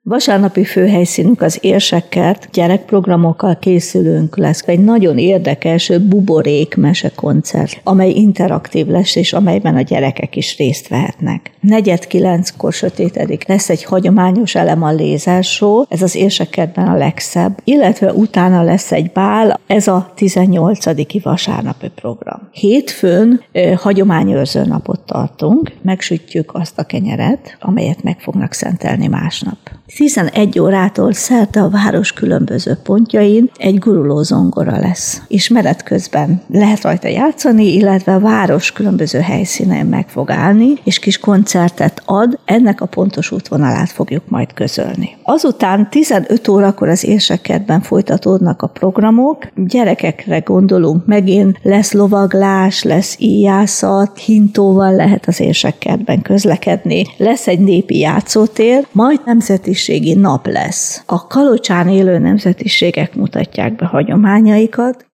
Vasárnapi főhelyszínünk az Érsekkert, gyerekprogramokkal készülünk, lesz egy nagyon érdekes buborék mesekoncert, amely interaktív lesz, és amelyben a gyerekek is részt vehetnek. 8:45-kor sötétedik, lesz egy hagyományos elem a lézershow, ez az Érsekkertben a legszebb, illetve utána lesz egy bál, ez a 18. vasárnapi program. Hétfőn hagyományőrző napot tartunk, megsütjük azt a kenyeret, amelyet meg fognak szentelni másnap. 11 órától szerte a város különböző pontjain egy guruló zongora lesz, és menet közben lehet rajta játszani, illetve a város különböző helyszínen meg fog állni, és kis koncertet ad, ennek a pontos útvonalát fogjuk majd közölni. Azután 15 órakor az Érsekkertben folytatódnak a programok, gyerekekre gondolunk megint, lesz lovaglás, lesz íjászat, hintóval lehet az Érsekkertben közlekedni, lesz egy népi játszótér, majd nemzetiségi nap lesz. A Kalocsán élő nemzetiségek mutatják be hagyományaikat,